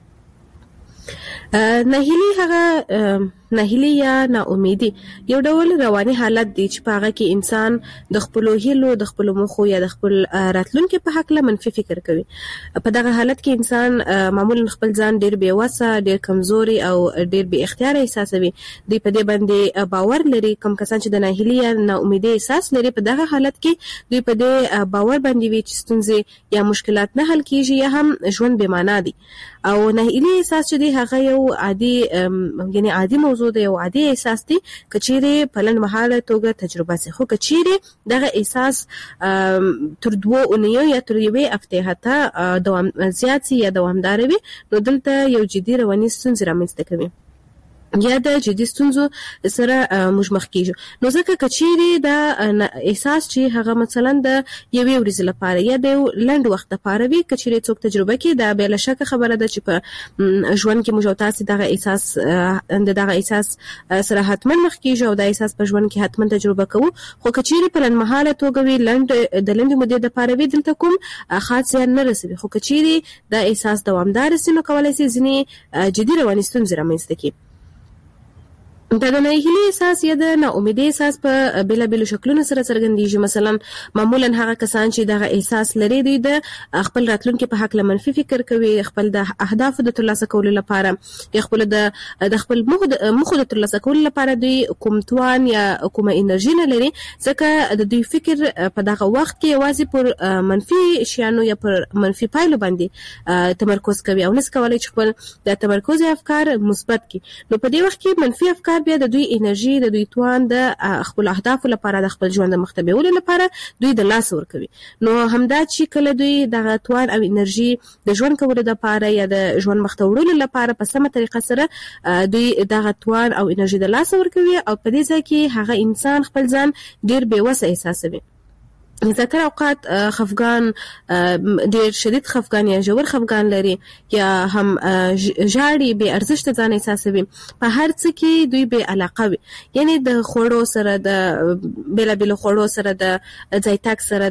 ناهیلي هغه ناهیلي یا ناامیدي یو ډول رواني حالت دی چې په هغه کې انسان د خپل هیلو د خپل مخو یا د خپل راتلونکو په حق له منفي فکر کوي. په دغه حالت کې انسان معمولا خپل ځان ډیر بې وسه، ډیر کمزوري او ډیر بې اختیار احساسوي. دوی په دې باندې باور لري. کوم کسان چې د ناهیلي یا ناامیدي احساس لري په دغه حالت کې دوی په دې باور باندې وي چې ستونزې یا مشکلات نه حل کیږي یا هم ژوند بې معنا دي. او ناهیلي احساس چې دی هغه یو عادي یعنی عادي موضوع دی، یو عادي احساس دی کچېره په لنډ مهاله توګه تجربه سي. خو کچېره دغه احساس تر 2 اونیو یا تر 1 هفته حتی دوام زیات سي یا دوامدار وي، نو دلته یو جدي رواني ستونزې رامنځته کوي یا د جدي ستونزو سره مخ کیږي. نو ځکه کچېره د احساس چې هغه مثلا د یوې ورځې لپاره یا د لنډ وخت لپاره وي، کچېره څوک تجربه کوي دا به له شک خبره ده چې په ژوند کې موږ تاسو دغه احساس سره حتما مخ کیږي او د احساس په ژوند کې حتما تجربه کوو. خو کچېره په لنډ مهاله توګه وي، د لنډ مودې لپاره وي، دلته کوم خاص ځان نه رسوي. خو کچېره د احساس دوامدار سي نو کولای شي ځنی جدي رواني ستونزې رامنځته کړي. د ناهیلي احساس یا د ناامیدۍ احساس په بیلابیلو شکلونو سره څرګندېږي. مثلا معمولا هغه کسان چې دغه احساس لري دوی د خپل راتلونکي په حق له منفي فکر کوي، خپل د اهدافو د ترلاسه کولو لپاره یا خپل د خپل مخ د ترلاسه کولو لپاره دوی کوم توان یا کومه انرژي نه لري، ځکه د دوی فکر په دغه وخت کې یوازې پر منفي شیانو یا پر منفي پایلو باندې تمرکز کوي او نس کولای چې خپل د تمرکز افکار مثبت کړي. نو په دې وخت کې منفي افکار بیا د دوی انرژي د دوی توان د خپل اهدافو لپاره د خپل ژوند د مختبیولو لپاره دوی د لاس ورکوي. نو همدا چې کله دوی د توان او انرژي د ژوند کولو لپاره یا د ژوند مختبیولو لپاره په سمه طریقه سره دوی د توان او انرژي د لاس ورکوي او په دې ځای کې هغه انسان خپل ځان ډیر بې وسه احساسوي. ذکر اوقات خفقان ډیر شدید خفقان یا ژور خفقان لري یا هم ژاړي، بې ارزښت ځان احساسوي، په هر څه کې دوی بې علاقه وي. یعنی د خوړو سره د بیلابیلو خوړو سره د ځای تک سره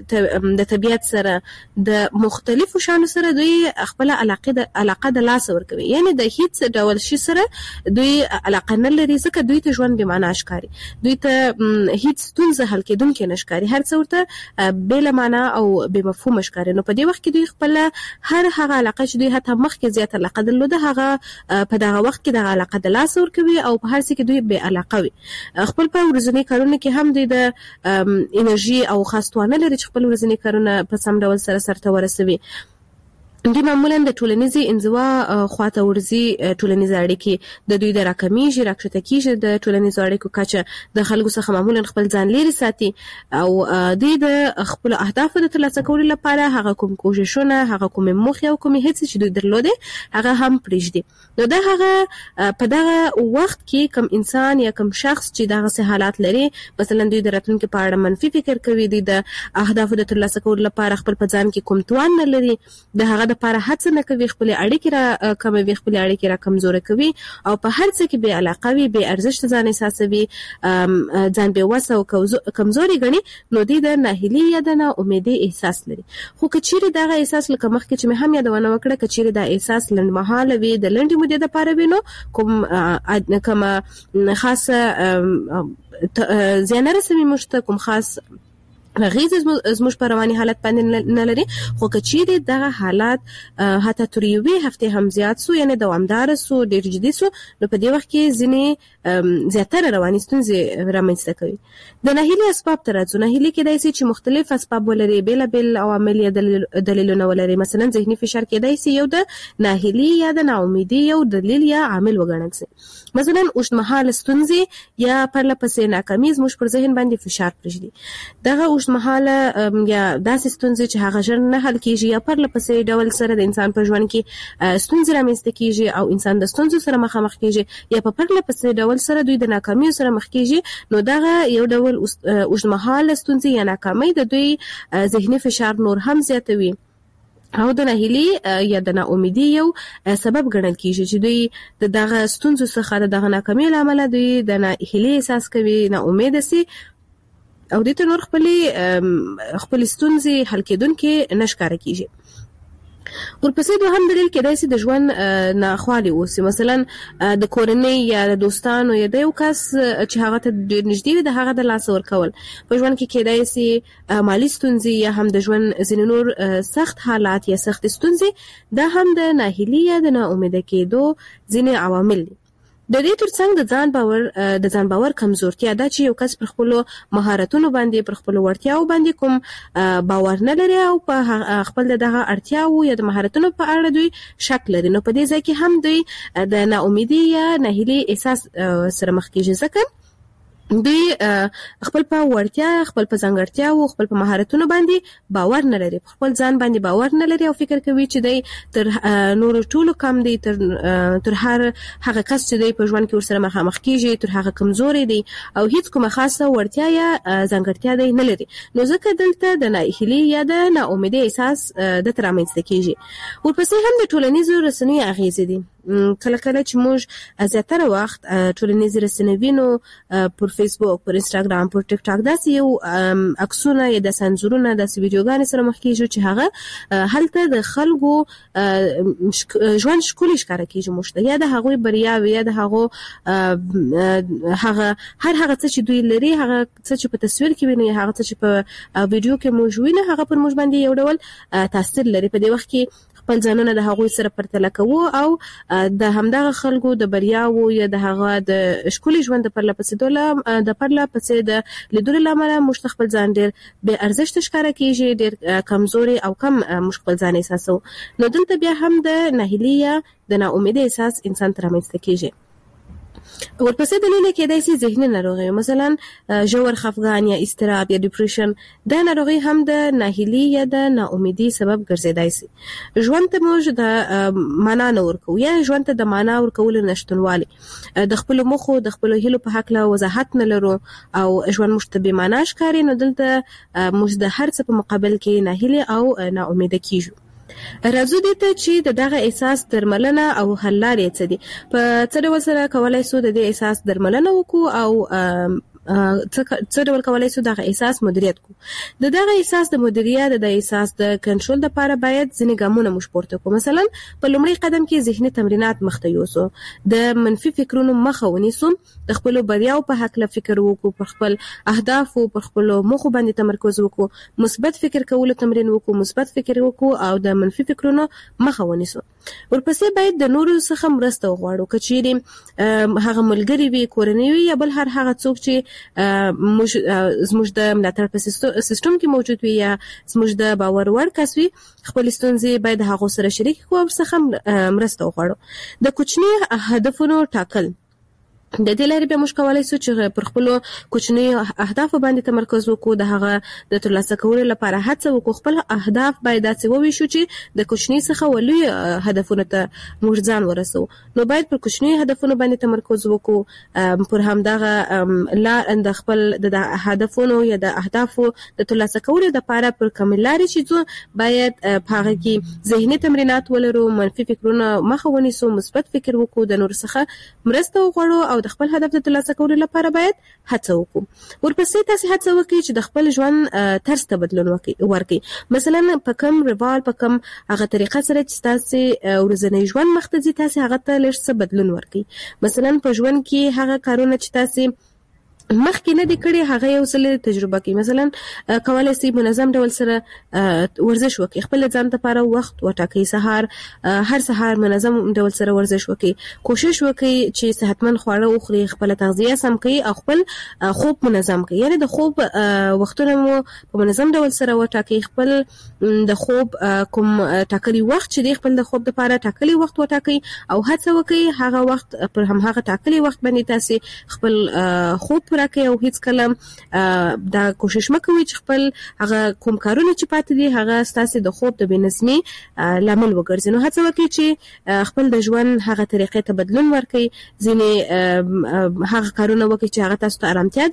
د طبیعت سره د مختلفو شانو سره دوی خپل علاقه د لاس ورکوي. یعنی د هیڅ ډول شي سره دوی علاقه نه لري ځکه دوی ته ژوند بې معنا ښکاري، دوی ته هیڅ ستونزه حل کېدونکې نه ښکاري، هر څه بلا معنا او بے مفهوم ښکاري. نو په دې وخت کې دوی خپل هر هغه علاقه چې دوی حتی مخکې زیات علاقه درلوده هغه په دغه وخت کې دغه علاقه د لاس ورکوي او په هر څه کې دوی بې علاقه وي. خپل په ورځني کارونو کې هم دوی د انرژي او خاص توانه لري چې خپل ورځني کارونه په سم ډول سره سرته ورسوي. دوی معمولا د ټولنیزي انزوا خواته ورزي، ټولنیز اړیکې د دوی د راکمیږي، راکښته کیږي، د ټولنیزو اړیکو کچه د خلکو څخه معمولا خپل ځان لري ساتي او دوی د خپل اهدافو د ترلاسه کولو لپاره هغه کوم کوششونه، هغه کوم موخې او کوم هڅې چې دوی درلوده هغه هم پرېږدي. نو دا هغه په دغه وخت کې کوم انسان یا کوم شخص چې دغه حالات لري، مثلا دوی د راتلونکي په اړه منفي فکر کوي، دوی د اهدافو د ترلاسه کولو لپاره خپل په ځان کې کوم توان نه لري، د هغه لپاره هڅه نه کوي، خپل اړیکې را کموي، خپل اړیکې را کمزوري کوي او په هر څه کې بې علاقه وي، بې ارزښت ځان احساسوي، ځان بې وسه او کمزوري ګڼي. نو دوی د ناهیلي یا د ناامیدۍ احساس لري. خو کچېرې دغه احساس لکه مخکې چې مې هم یادونه وکړه، کچېرې دا احساس لنډمهاله وي، د لنډې مودې لپاره وي، نو کوم خاصه زیان رسوي موږ ته، کوم خاص غیز زموږ په رواني حالت باندې نه لري، خو کچېرې دغه حالات حتی تر یوې هفتې هم زیات سو، یعنی دوامدار سو، ډېر جدي سو، نو په دې وخت کې ځینې زیاتره رواني ستونزې رامنځته کوي. د ناهیلي اسباب ته راځو. ناهیلي کېدای شي چې مختلف اسباب ولري، بېلابېل عوامل یا دلیلونه ولري. مثلا ذهني فشار کېدای شي یو د ناهیلي یا د ناامیدۍ یو دلیل یا عامل وګڼل شي. مثلا اوږدمهاله ستونزې یا پرله پسې ناکامي زموږ پر ذهن باندې فشار پرېږدي. دغه اوږدمهاله یا داسې ستونزې چې هغه ژر نه حل کېږي یا پرله پسې ډول سره د انسان په ژوند کې ستونزې رامنځته کېږي او انسان د ستونزو سره مخامخ کېږي یا په پرله پسې ډول سره دوی د ناکامیو سره مخ کېږي، نو دغه یو ډول اوږدمهاله ستونزې یا ناکامۍ د دوی ذهني فشار نور هم زیاتوي او د ناهیلي یا د ناامیدۍ یو سبب ګڼل کېږي چې دوی د دغه ستونزو څخه د دغه ناکامۍ له امله دوی د ناهیلي احساس کوي، ناامیده سي او دوی ته نور خپلې ستونزې حل کېدونکې نه ښکاره کېږي. ورپسې دوهم دلیل کېدای شي د ژوند ناخوالې اوسي، مثلا د کورنۍ یا د دوستانو یا د یو کس چې هغه ته ډېر نږدې وي د هغه د لاس ورکول. په ژوند کې کېدای شي مالي ستونزې یا هم د ژوند ځینې نور سخت حالات یا سخت ستونزې، دا هم د ناهیلي یا د ناامیده کېدو ځینې عوامل دي. د دې ترڅنګ د ځان باور کمزورتیا دا چې یو کس پر خپلو مهارتونو باندې، پر خپلو وړتیاو باندې کوم باور نه لري او په خپل دغه اړتیاو یا د مهارتونو په اړه دوی شک لري، نو په دې ځای کې هم دوی د ناامیدۍ یا ناهیلي احساس سره مخ کېږي، ځکه دوی خپل په وړتیا، خپل په ځانګړتیا او خپل په مهارتونو باندې باور نه لري، خپل ځان باندې باور نه لري او فکر کوي چې دی تر نورو ټولو کم دی، تر هر هغه کس چې دی په ژوند کې ورسره مخامخ کېږي تر هغه کمزوري دی او هیڅ کومه خاصه وړتیا یا ځانګړتیا دی نه لري، نو ځکه دلته د ناهیلي یا د ناامیدۍ احساس د رامنځته کېږي. ورپسې هم د ټولنیزو رسنیو اغېزې دي. کله کله چې موږ زیاتره وخت ټولنیزې رسنۍ وینو، پر فیسبوک، پر انستاګرام، پر ټیک ټاک، داسې یو عکسونه یا د سنزورونه، داسې ویډیوګانې سره مخ کېږو چې هغه هلته د خلکو ژوند ښکلي ښکاره کېږي موږ ته، یا د هغوی بریاوې یا د هغو هغه هر هغه څه چې دوی لري، هغه څه چې په تصویر کې وینو یا هغه څه چې په ویډیو کې موږ وینو، هغه پر موږ باندې یو ډول تاثیر لري. په دې وخت کې خپل ځانونه د هغوی سره پرتله کوو او د همدغه خلکو د بریاوو یا د هغه د ښکلي ژوند د پرله پسې د لیدلو له امله موږ ته خپل ځان ډېر بې ارزښته ښکاره کېږي، ډېر کمزوري او کم موږ خپل ځان احساسوو. نو دلته بیا هم د ناهیلي یا د ناامیدۍ احساس انسان ته رامنځته کېږي. ورپسې دلیل کېدای شي ذهني ناروغي، مثلا ژور خفګان یا اضطراب یا ډیپریشن. دا ناروغي هم د ناهیلي یا د ناامیدۍ سبب ګرځیدای شي. ژوند ته موږ د معنا نه ورکوو یا ژوند ته د معنا ورکولو نشتونوالی، د خپلو موخو، د خپلو هیلو په هکله وضاحت نه لرو او ژوند موږ ته بې معنا ښکاري، نو دلته موږ د هر څه په مقابل کې ناهیلي او ناامیده کېږو. راځو دې ته چې دغه احساس درملنه او حل لارې څه دي، په څه ډول سره کولای شو د دې احساس درملنه وکړو او څه ډول کولای شو دغه احساس مدیریت کړو. دغه احساس د مدیریت، د احساس د کنټرول لپاره باید ځینې ګامونه موږ پورته کړو. مثلا په لومړي قدم کې ذهني تمرینات مخته یوسو، د منفي فکرونو مخه ونیسو، د خپل بریاو په هکله فکر وکړو، پر خپل اهداف او پر خپل موخو باندې تمرکز وکړو، مثبت فکر کولو تمرین وکړو، مثبت فکر وکړو او د منفي فکرونو مخه ونیسو. ورپسې باید د نورو څخه مرسته وغواړو، کچېرې هغه ملګری وي، کورنۍ وي یا بل هر هغه څوک چې زموږ د ملاتړ په سیستم کې موجود وي یا زموږ د باور وړ کس وي، خپل ستونزې باید هغو سره شریک کړو او څخه مرسته وغواړو. د کوچني هدفونو ټاکل، د دې لارې به موږ کولای شو چې پر خپلو کوچنیو اهدافو باندې تمرکز وکړو، د هغه د ترلاسه کولو لپاره هڅه وکړو. خپل اهداف باید داسې وویشو چې د کوچني څخه ولوی هدفونو ته موږ ځان ورسو، نو باید پر کوچني هدفونو باندې تمرکز وکړو، پر همدغه د خپل د هدفونو یا د اهدافو د ترلاسه کولو لپاره پر کومې لارې چې باید په هغه کې ذهني تمرینات ولرو، منفي فکرونه مخه ونیسو، مثبت فکر وکړو، د نور څخه مرسته وغواړو او د خپل هدف د ترلاسه کولو لپاره باید هڅه وکړو. ورپسې تاسو هڅه وکړئ چې د خپل ژوند طرز ته بدلون ورکړئ، مثلا په کوم روال، په کوم هغه طریقه سره چې تاسو ورځنی ژوند مخ ته ځي، تاسو هغه ته لږ څه بدلون ورکړئ. مثلا په ژوند کې هغه کارونه چې تاسو مخکې نه دی کړی هغه یو څه تجربه کوي. مثلا کولای شي منظم ډول سره ورزش وکړي، خپل ځان لپاره وخت وټاکي، سهار هر سهار منظم ډول سره ورزش وکړي، کوشش وکړي چې صحتمند خواړه وخوري، خپل تغذیه سم کړي او خپل خوب منظم کړي. یعنی د خوب وختونه مو په منظم ډول سره وټاکي، خپل د خوب کوم ټاکلي وخت چې دی خپل د خوب لپاره ټاکلي وخت وټاکي او هڅه وکړي هغه وخت پر هم هغه ټاکلي وخت باندې تاسو خپل خوب راکې او هیڅ کلم دا کوشش مکوي چې خپل هغه کوم کارونه چې پاتې دي هغه ستاسو د خوب د بنظمي لامل وګرځي. نو هڅه وکړئ چې خپل د ژوند هغه طریقې ته بدلون ورکړي، ځینې هغه کارونه وکړي چې هغه تاسو ته آرامتیا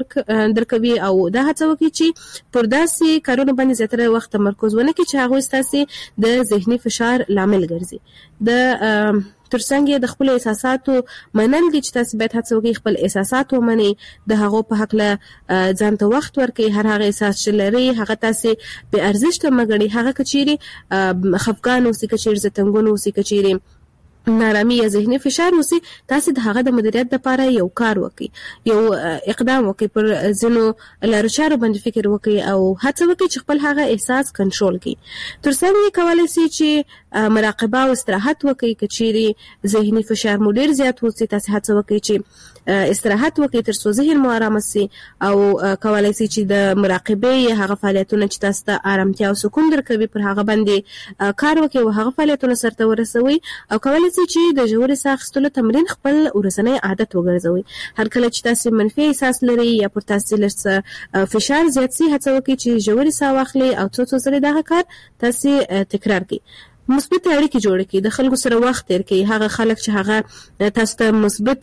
درکوي او دا هڅه وکړي چې پر داسې کارونه باندې زیاتره وخت تمرکز ونه کړي چې هغه ستاسو د ذهني فشار لامل ګرځي. د ترڅنګ د خپل احساساتو منل دي چې تاسو باید هڅه وکړئ خپل احساسات ومنئ، د هغو په حق له ځان ته وخت ورکړئ. هر هغه احساس چې لري هغه تاسو به ارزښت مګړي، هغه کچيري خفقان اوسې، کچيري زتنګون اوسې، کچيري نارامي یا ذهني فشار اوسې، تاسو د هغه د مدیریت لپاره یو کار وکړئ، یو اقدام وکړئ، پر ځینو لارو چارو باندې فکر وکړئ او هڅه وکړئ چې خپل هغه احساس کنټرول کړئ. ترڅنګ کولای شئ چې مراقبه او استراحت وکړئ. کچيري ذهني فشار مو ډیر زیات وسی، تاسو هڅه وکړئ چې استراحت وکړئ تر څو ذهن مو آرام شي او کولای شئ چې د مراقبه هغه فعالیتونه چې تاسو ته آرامتیا او سکون درکوي پر هغه باندې کار وکړئ او هغه فعالیتونه سرته ورسوي او کولای چې د ژورې ساه اخیستلو تمرین خپل ورځنی عادت وګرځوي. هر کله چې تاسو منفي احساس لري یا پر تاسو لږ فشار زیات شي، هڅه وکړئ چې ژورې ساه واخلئ او څو ځله دا کار تاسو تکرار کړئ. مثبت اړیکې جوړ کړئ، د خلکو سره وخت تیر کړئ، هغه خلک چې هغه تاسو ته مثبت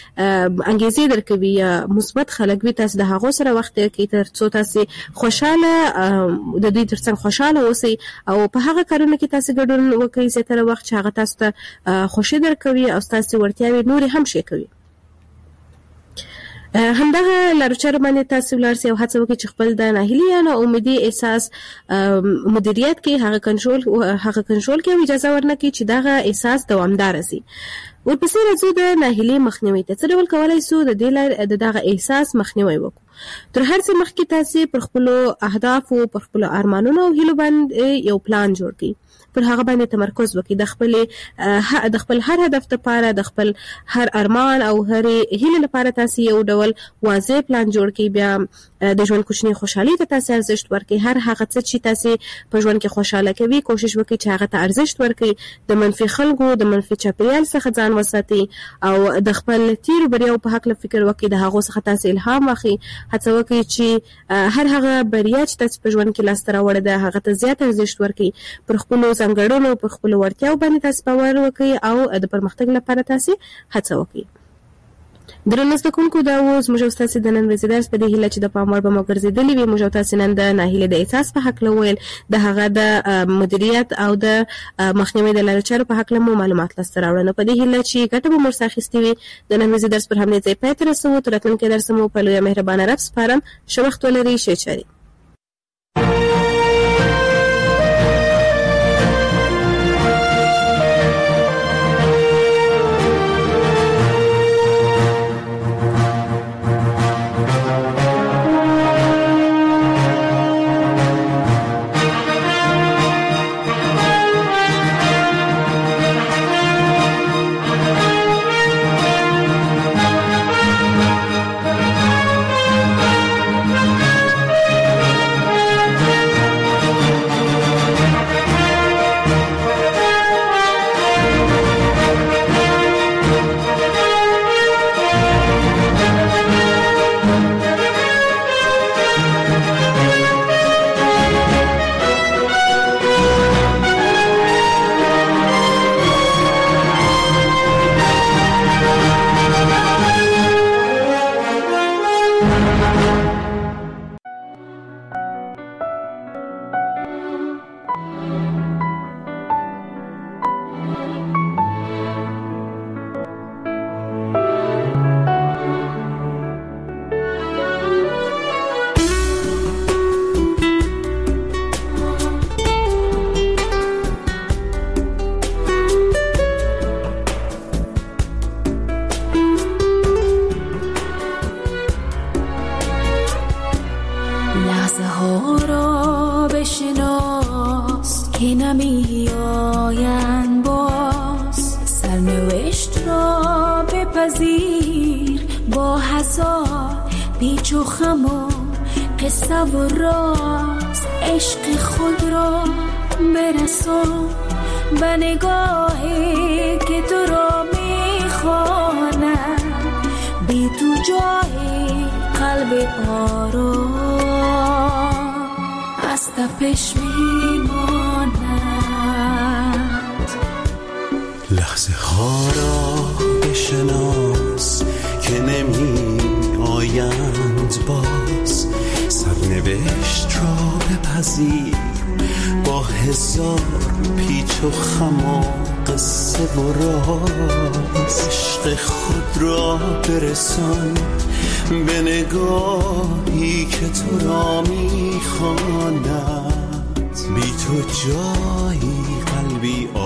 انګیزې درکوي یا مثبت خلک وي، تاسو د هغو سره وخت تیر کړئ تر څو تاسو خوشاله د دوی ترڅنګ خوشاله اوسئ او په هغه کارونه کې تاسو ګډون وکړئ زیاتره وخت چې هغه تاسو ته خوشي درکوي او تاسو ورتیاوي نور هم شي کوي. همدغه لارچار باندې تاسو ولرسي او هڅه وکړئ چې خپل د ناهیلي یا ناامیدي احساس مدیریت کې هغه کنټرول کې اجازه ورنکړي چې دغه احساس دوامدار شي. ورپسې راځو د ناهیلي مخنیوي ته. څه ډول کولای شو د دې دغه احساس مخنیوي وکړو؟ تر هر څه مخکې تاسو پر خپل اهداف او پر خپل ارمانونو او هیلو باندې یو پلان جوړ کړئ، پر هغه باندې تمرکز وکړئ. د خپل هر هدف لپاره، د خپل هر ارمان او هر هیله لپاره تاسو یو ډول واضح پلان جوړ کړئ. بیا د ژوند کوچنی خوشحالي ته تاسو ارزښت ورکړئ. هر هغه څه چې تاسو په ژوند کې خوشاله کوي کوشش وکړئ چې هغه ته ارزښت ورکړئ. د منفي خلکو، د منفي چاپیریال څخه ځان وساتئ او د خپل تیر بریاو په حق فکر وکړئ. د هغه څخه تاسو الهام واخلئ. هڅه وکړئ چې هر هغه بریا چې تاسو په ژوند کې لاسته راوړئ ده هغه ته زیات ارزښت ورکړئ. پر خپل ځانګړنو، پر خپل وړتیاو باندې تاسو باور وکړئ او د پرمختګ لپاره تاسو هڅه وکړئ. درنو زدهکوونکو، دا اوس موږ تاسو د نن ورځې درس په دې هیله چې د پام وړ به مو ګرځېدلې وي. موږ تاسو نن د ناهیلۍ د احساس په حق ویل، د هغه د مدیریت او د مخنیوي د لارو چارو په حق مو معلومات لاسته راوړل. په دې هیله چې ګټه به مو سره اخیستې وي. د نن ورځې درس پر همدې ځای پای ته رسوو. تر راتلونکي درس مو په لویه مهربانه رب سپارم. ښه وخت ولرئ. ښه چارې. پیچ و خم قصه و راز عشق خود را برسان به نگاهی که تو را میخواند بی تو جای قلب آرام از تپش میماند. لحظه ها را بشناس که نمی آیند باز، سرنوشت را بپذیر با هزار پیچ و خم و قصه و راز. عشق خود را برسان به نگاهی که تو را میخواند بی تو جایی قلبی